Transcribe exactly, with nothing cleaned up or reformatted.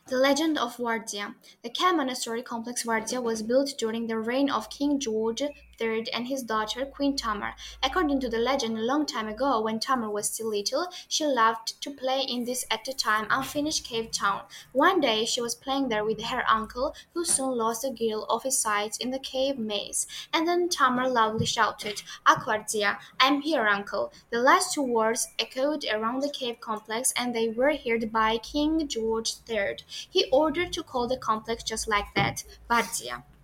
The legend of Wardia. The cave monastery complex Wardia was built during the reign of King George the Third and his daughter Queen Tamar. According to the legend, a long time ago, when Tamar was still little, she loved to play in this at the time unfinished cave town. One day she was playing there with her uncle, who soon lost a girl of his sight in the cave maze. And then Tamar loudly shouted, Aquardia, I'm here, uncle. The last two words echoed around the cave complex, and they were heard by King George the Third. He ordered to call the complex just like that, Bardia.